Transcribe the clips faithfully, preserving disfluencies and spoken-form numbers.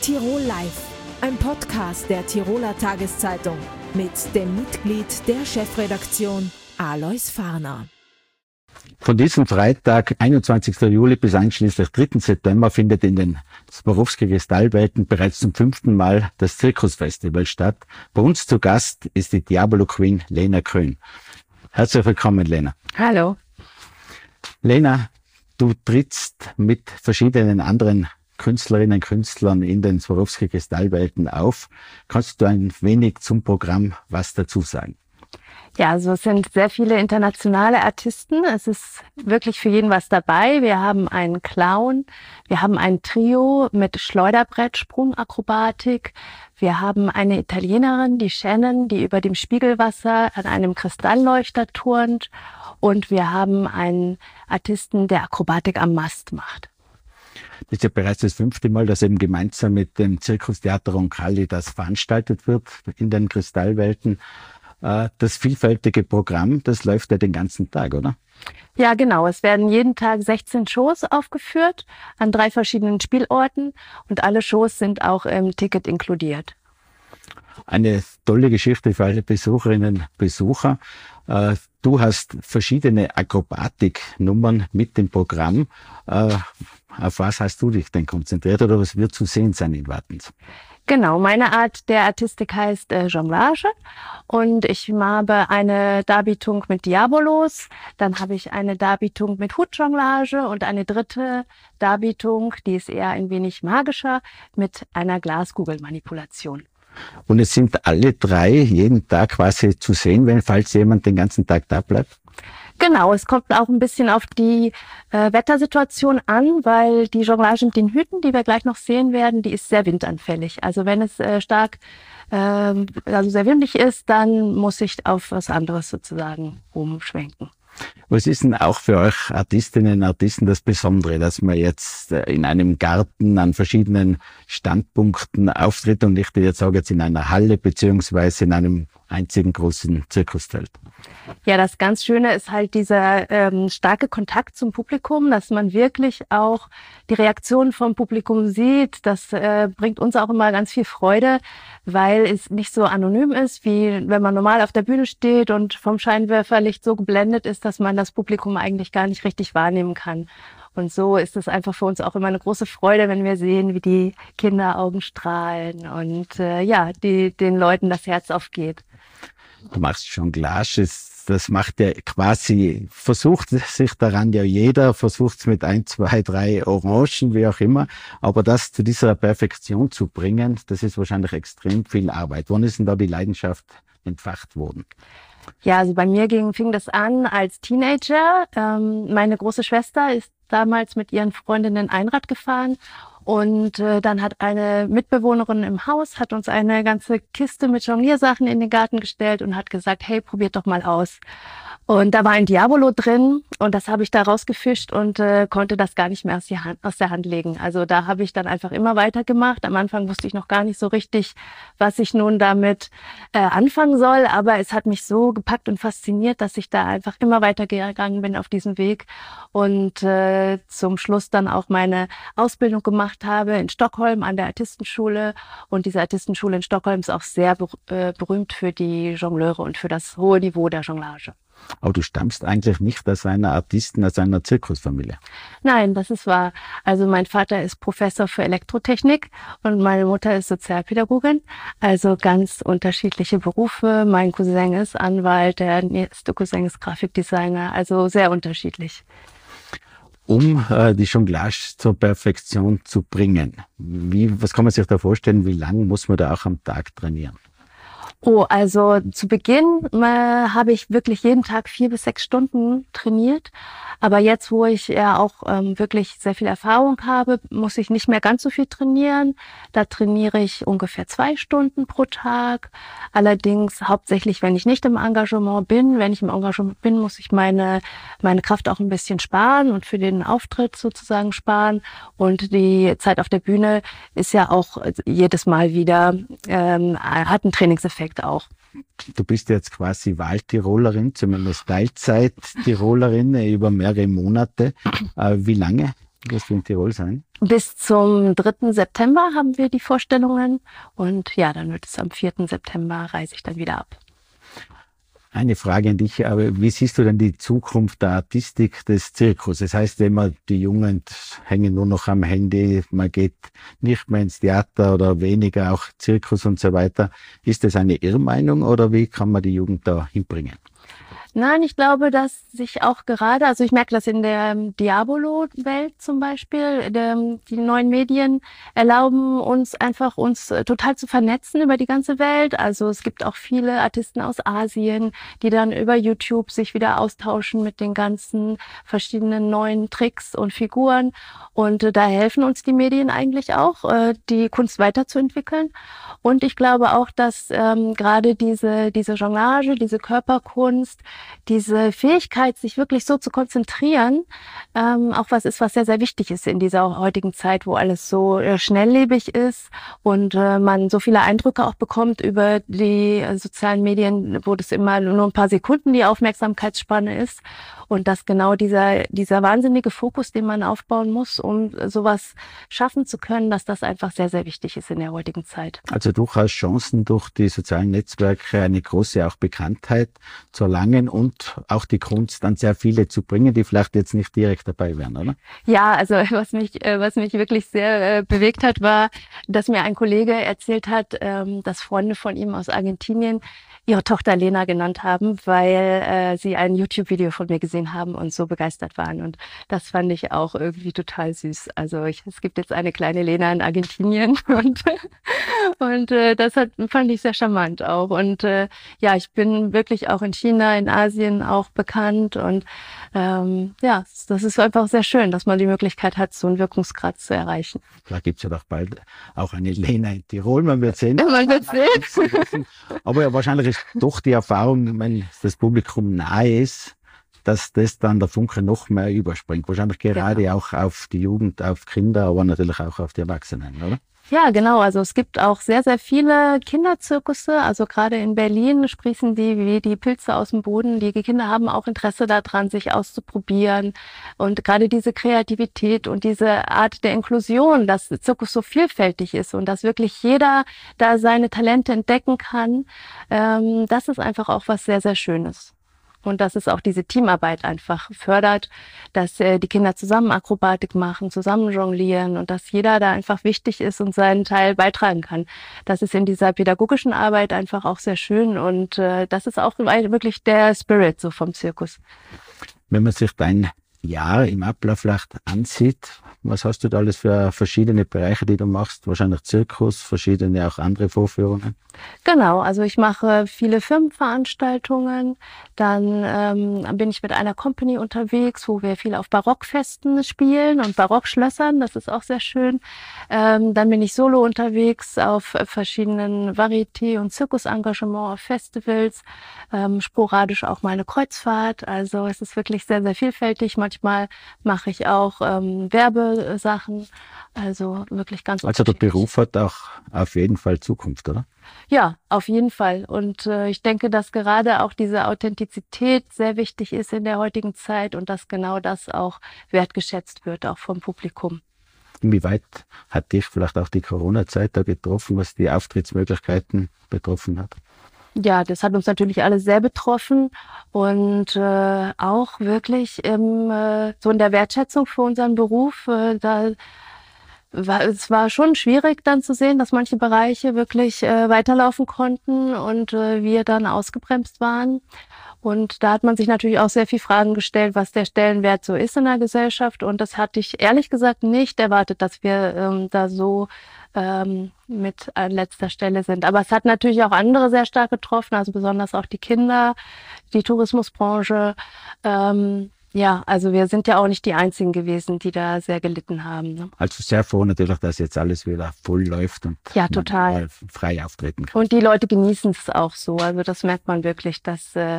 Tirol Live, ein Podcast der Tiroler Tageszeitung mit dem Mitglied der Chefredaktion Alois Farner. Von diesem Freitag, einundzwanzigsten Juli bis einschließlich dritten September findet in den Swarovski-Kristallwelten bereits zum fünften Mal das Zirkusfestival statt. Bei uns zu Gast ist die Diabolo Queen Lena Grün. Herzlich willkommen, Lena. Hallo. Lena, du trittst mit verschiedenen anderen Künstlerinnen und Künstlern in den Swarovski-Kristallwelten auf. Kannst du ein wenig zum Programm was dazu sagen? Ja, also es sind sehr viele internationale Artisten. Es ist wirklich für jeden was dabei. Wir haben einen Clown, wir haben ein Trio mit Schleuderbrett, Sprungakrobatik. Wir haben eine Italienerin, die Shannon, die über dem Spiegelwasser an einem Kristallleuchter turnt. Und wir haben einen Artisten, der Akrobatik am Mast macht. Das ist ja bereits das fünfte Mal, dass eben gemeinsam mit dem Zirkustheater Roncalli das veranstaltet wird in den Kristallwelten. Das vielfältige Programm, das läuft ja den ganzen Tag, oder? Ja, genau. Es werden jeden Tag sechzehn Shows aufgeführt an drei verschiedenen Spielorten und alle Shows sind auch im Ticket inkludiert. Eine tolle Geschichte für alle Besucherinnen und Besucher. Du hast verschiedene Akrobatiknummern mit dem Programm. Auf was hast du dich denn konzentriert oder was wird zu sehen sein in Wattens? Genau, meine Art der Artistik heißt äh, Jonglage und ich habe eine Darbietung mit Diabolos, dann habe ich eine Darbietung mit Hutjonglage und eine dritte Darbietung, die ist eher ein wenig magischer, mit einer Glaskugelmanipulation. Und es sind alle drei jeden Tag quasi zu sehen, wenn falls jemand den ganzen Tag da bleibt? Genau, es kommt auch ein bisschen auf die äh, Wettersituation an, weil die Jonglage mit den Hüten, die wir gleich noch sehen werden, die ist sehr windanfällig. Also wenn es äh, stark, äh, also sehr windig ist, dann muss ich auf was anderes sozusagen umschwenken. Was ist denn auch für euch Artistinnen und Artisten das Besondere, dass man jetzt in einem Garten an verschiedenen Standpunkten auftritt und nicht jetzt sage jetzt in einer Halle beziehungsweise in einem einzigen großen Zirkuszelt? Ja, das ganz Schöne ist halt dieser ähm, starke Kontakt zum Publikum, dass man wirklich auch die Reaktion vom Publikum sieht. Das äh, bringt uns auch immer ganz viel Freude, weil es nicht so anonym ist, wie wenn man normal auf der Bühne steht und vom Scheinwerferlicht so geblendet ist, dass man das Publikum eigentlich gar nicht richtig wahrnehmen kann. Und so ist es einfach für uns auch immer eine große Freude, wenn wir sehen, wie die Kinderaugen strahlen und äh, ja, die den Leuten das Herz aufgeht. Du machst Jonglage, das macht ja quasi, versucht sich daran ja jeder, versucht es mit ein, zwei, drei Orangen, wie auch immer, aber das zu dieser Perfektion zu bringen, das ist wahrscheinlich extrem viel Arbeit. Wann ist denn da die Leidenschaft entfacht worden? Ja, also bei mir ging, fing das an als Teenager. Ähm, meine große Schwester ist damals mit ihren Freundinnen Einrad gefahren und äh, dann hat eine Mitbewohnerin im Haus, hat uns eine ganze Kiste mit Jongliersachen in den Garten gestellt und hat gesagt, hey, probiert doch mal aus. Und da war ein Diabolo drin und das habe ich da rausgefischt und äh, konnte das gar nicht mehr aus, die Hand, aus der Hand legen. Also da habe ich dann einfach immer weitergemacht. Am Anfang wusste ich noch gar nicht so richtig, was ich nun damit äh, anfangen soll. Aber es hat mich so gepackt und fasziniert, dass ich da einfach immer weitergegangen bin auf diesem Weg und äh, zum Schluss dann auch meine Ausbildung gemacht habe in Stockholm an der Artistenschule. Und diese Artistenschule in Stockholm ist auch sehr ber äh, berühmt für die Jongleure und für das hohe Niveau der Jonglage. Aber du stammst eigentlich nicht aus einer Artisten, aus einer Zirkusfamilie. Nein, das ist wahr. Also mein Vater ist Professor für Elektrotechnik und meine Mutter ist Sozialpädagogin. Also ganz unterschiedliche Berufe. Mein Cousin ist Anwalt, der nächste Cousin ist Grafikdesigner. Also sehr unterschiedlich. Um äh, die Jonglage zur Perfektion zu bringen, wie, was kann man sich da vorstellen, wie lange muss man da auch am Tag trainieren? Oh, also zu Beginn äh, habe ich wirklich jeden Tag vier bis sechs Stunden trainiert. Aber jetzt, wo ich ja auch ähm, wirklich sehr viel Erfahrung habe, muss ich nicht mehr ganz so viel trainieren. Da trainiere ich ungefähr zwei Stunden pro Tag. Allerdings hauptsächlich, wenn ich nicht im Engagement bin. Wenn ich im Engagement bin, muss ich meine meine Kraft auch ein bisschen sparen und für den Auftritt sozusagen sparen. Und die Zeit auf der Bühne ist ja auch jedes Mal wieder, ähm, hat einen Trainingseffekt auch. Du bist jetzt quasi Wahltirolerin, zumindest Teilzeit-Tirolerin über mehrere Monate. Äh, wie lange Wirst du in Tirol sein? Bis zum dritten September haben wir die Vorstellungen und ja, dann wird es am vierten September reise ich dann wieder ab. Eine Frage an dich, aber wie siehst du denn die Zukunft der Artistik des Zirkus? Das heißt immer, die Jungen hängen nur noch am Handy, man geht nicht mehr ins Theater oder weniger, auch Zirkus und so weiter. Ist das eine Irrmeinung oder wie kann man die Jugend da hinbringen? Nein, ich glaube, dass sich auch gerade, also ich merke das in der Diabolo-Welt zum Beispiel, der, die neuen Medien erlauben uns einfach, uns total zu vernetzen über die ganze Welt. Also es gibt auch viele Artisten aus Asien, die dann über YouTube sich wieder austauschen mit den ganzen verschiedenen neuen Tricks und Figuren. Und äh, da helfen uns die Medien eigentlich auch, äh, die Kunst weiterzuentwickeln. Und ich glaube auch, dass ähm, gerade diese, diese Jonglage, diese Körperkunst, diese Fähigkeit, sich wirklich so zu konzentrieren, ähm, auch was ist, was sehr, sehr wichtig ist in dieser heutigen Zeit, wo alles so äh, schnelllebig ist und äh, man so viele Eindrücke auch bekommt über die äh, sozialen Medien, wo das immer nur ein paar Sekunden die Aufmerksamkeitsspanne ist. Und dass genau dieser, dieser wahnsinnige Fokus, den man aufbauen muss, um sowas schaffen zu können, dass das einfach sehr, sehr wichtig ist in der heutigen Zeit. Also durchaus Chancen durch die sozialen Netzwerke, eine große auch Bekanntheit zu erlangen und auch die Kunst an sehr viele zu bringen, die vielleicht jetzt nicht direkt dabei wären, oder? Ja, also was mich, was mich wirklich sehr bewegt hat, war, dass mir ein Kollege erzählt hat, dass Freunde von ihm aus Argentinien ihre Tochter Lena genannt haben, weil äh, sie ein YouTube-Video von mir gesehen haben und so begeistert waren. Und das fand ich auch irgendwie total süß. Also ich, es gibt jetzt eine kleine Lena in Argentinien und, und äh, das hat, fand ich sehr charmant auch. Und äh, ja, ich bin wirklich auch in China, in Asien auch bekannt und ähm, ja, das ist einfach sehr schön, dass man die Möglichkeit hat, so einen Wirkungsgrad zu erreichen. Vielleicht gibt's ja doch bald auch eine Lena in Tirol, man wird sehen. Ja, man wird sehen. Aber ja, wahrscheinlich ist doch die Erfahrung, wenn das Publikum nahe ist, dass das dann der Funke noch mehr überspringt. Wahrscheinlich gerade genau. Auch auf die Jugend, auf Kinder, aber natürlich auch auf die Erwachsenen, oder? Ja, genau. Also es gibt auch sehr, sehr viele Kinderzirkusse. Also gerade in Berlin sprießen die wie die Pilze aus dem Boden. Die Kinder haben auch Interesse daran, sich auszuprobieren. Und gerade diese Kreativität und diese Art der Inklusion, dass Zirkus so vielfältig ist und dass wirklich jeder da seine Talente entdecken kann, ähm, das ist einfach auch was sehr, sehr Schönes. Und dass es auch diese Teamarbeit einfach fördert, dass äh, die Kinder zusammen Akrobatik machen, zusammen jonglieren und dass jeder da einfach wichtig ist und seinen Teil beitragen kann. Das ist in dieser pädagogischen Arbeit einfach auch sehr schön und äh, das ist auch wirklich der Spirit so vom Zirkus. Wenn man sich dein Jahr im Ablauf vielleicht ansieht, was hast du da alles für verschiedene Bereiche, die du machst? Wahrscheinlich Zirkus, verschiedene auch andere Vorführungen? Genau, also ich mache viele Firmenveranstaltungen, dann ähm, bin ich mit einer Company unterwegs, wo wir viel auf Barockfesten spielen und Barockschlössern, das ist auch sehr schön. Ähm, dann bin ich solo unterwegs auf verschiedenen Varieté- und Zirkusengagement, auf Festivals, ähm, sporadisch auch mal eine Kreuzfahrt, also es ist wirklich sehr, sehr vielfältig. Manchmal mache ich auch ähm, Werbesachen, also wirklich ganz Also der Beruf hat auch auf jeden Fall Zukunft, oder? Ja, auf jeden Fall. Und äh, ich denke, dass gerade auch diese Authentizität sehr wichtig ist in der heutigen Zeit und dass genau das auch wertgeschätzt wird, auch vom Publikum. Inwieweit hat dich vielleicht auch die Corona-Zeit da getroffen, was die Auftrittsmöglichkeiten betroffen hat? Ja, das hat uns natürlich alle sehr betroffen und äh, auch wirklich im, äh, so in der Wertschätzung für unseren Beruf, äh, da war, es war schon schwierig dann zu sehen, dass manche Bereiche wirklich äh, weiterlaufen konnten und äh, wir dann ausgebremst waren. Und da hat man sich natürlich auch sehr viel Fragen gestellt, was der Stellenwert so ist in der Gesellschaft. Und das hatte ich ehrlich gesagt nicht erwartet, dass wir ähm, da so ähm, mit an letzter Stelle sind. Aber es hat natürlich auch andere sehr stark getroffen, also besonders auch die Kinder, die Tourismusbranche. Ähm, Ja, also wir sind ja auch nicht die Einzigen gewesen, die da sehr gelitten haben. Ne? Also sehr froh natürlich, dass jetzt alles wieder voll läuft und ja, total. man frei auftreten kann. Und die Leute genießen es auch so. Also das merkt man wirklich, dass äh,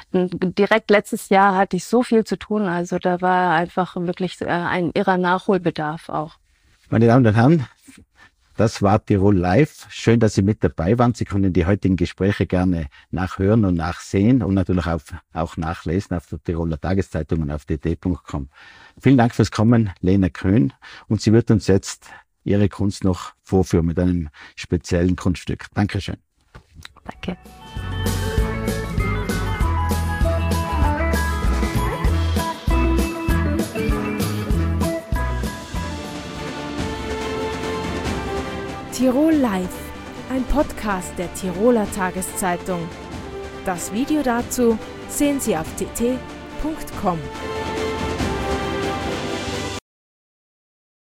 direkt letztes Jahr hatte ich so viel zu tun. Also da war einfach wirklich äh, ein irrer Nachholbedarf auch. Meine Damen und Herren, Das war Tirol Live. Schön, dass Sie mit dabei waren. Sie können die heutigen Gespräche gerne nachhören und nachsehen und natürlich auch, auch nachlesen auf der Tiroler Tageszeitung und auf d t punkt com. Vielen Dank fürs Kommen, Lena Köhn. Und sie wird uns jetzt ihre Kunst noch vorführen mit einem speziellen Kunststück. Dankeschön. Danke. Tirol Live, ein Podcast der Tiroler Tageszeitung. Das Video dazu sehen Sie auf t t punkt com.